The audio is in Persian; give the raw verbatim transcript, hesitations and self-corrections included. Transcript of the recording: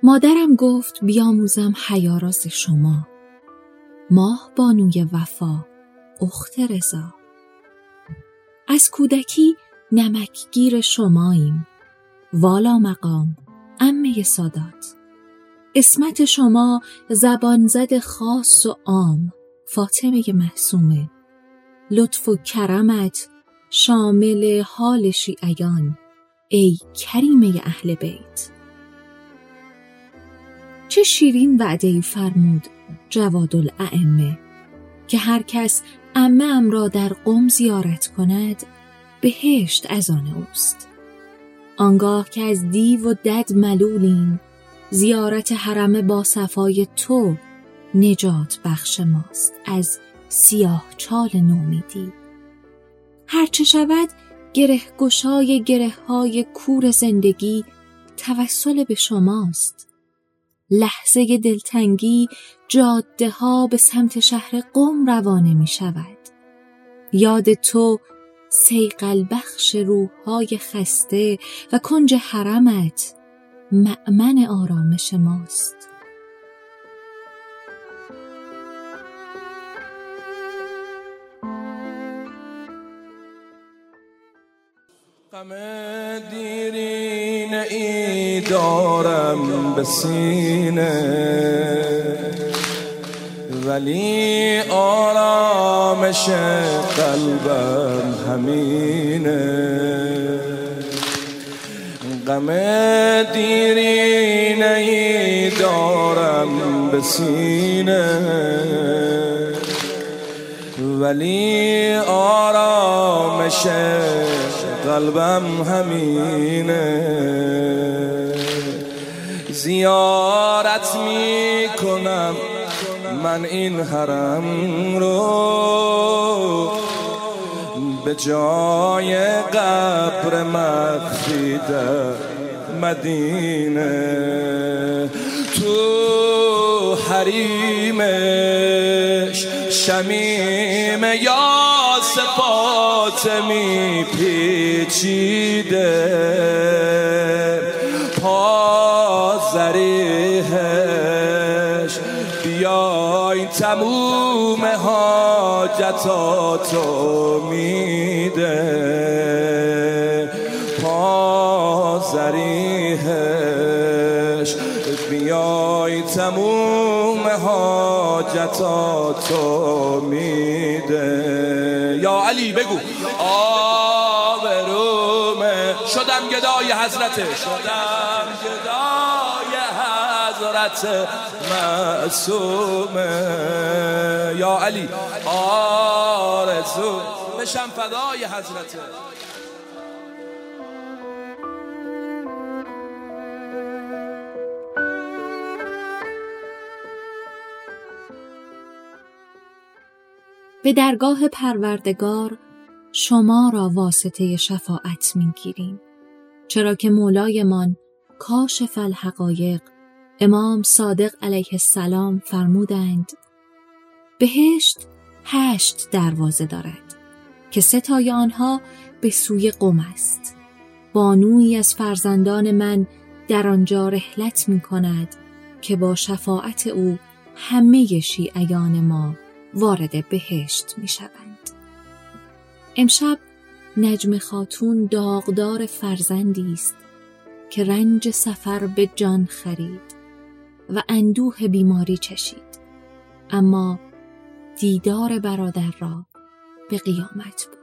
مادرم گفت بیاموزم حیا را ز شما، ماه بانوی وفا اخت رضا. از کودکی نمکگیر شماییم، والا مقام عمه سادات. اسمت شما زبان زد خاص و عام، فاطمه معصومه. لطف و کرمت شامل حال شیعیان، ای کریمه اهل بیت. چه شیرین وعده‌ای فرمود جوادالائمه که هر کس عمه‌ام را در قم زیارت کند بهشت از آن اوست. آنگاه که از دیو و دد ملولیم، زیارت حرم با صفای تو نجات بخش ماست از سیاه چال نومیدی. هرچه شود گره گشای گره های کور زندگی توسل به شماست. لحظه دلتنگی جاده ها به سمت شهر قم روانه می شود. یاد تو صیقل بخش روح‌های خسته و کنج حرمت مأمن آرامش ماست. غم دیرینه ای دارم به سینه، ولی آرامش قلبم همینه. غم دیرینه ای دارم به سینه، ولی آرامش قلبم همینه. زیارت می کنم من این حرم رو، به جای قبر مخفی در مدینه. تو حریمش شمیم یا صفات می پیچیده، پا زریحش بیای تموم حاجتاتو میده. پا زریحش بیای تموم حاجتاتو میده. یا علی بگو آبرومه، شدم گدای حضرته، شدم گدای حضرت معصومه. یا علی آرزو بشم فدای حضرته. به درگاه پروردگار شما را واسطه شفاعت می‌گیریم، چرا که مولایمان کاشف الحقایق امام صادق علیه السلام فرمودند بهشت هشت دروازه دارد که سه تای آنها به سوی قم است. بانویی از فرزندان من در آنجا رحلت می کند که با شفاعت او همه شیعیان ما وارد بهشت می شوند. امشب نجم خاتون داغدار فرزندی است که رنج سفر به جان خرید و اندوه بیماری چشید، اما دیدار برادر را به قیامت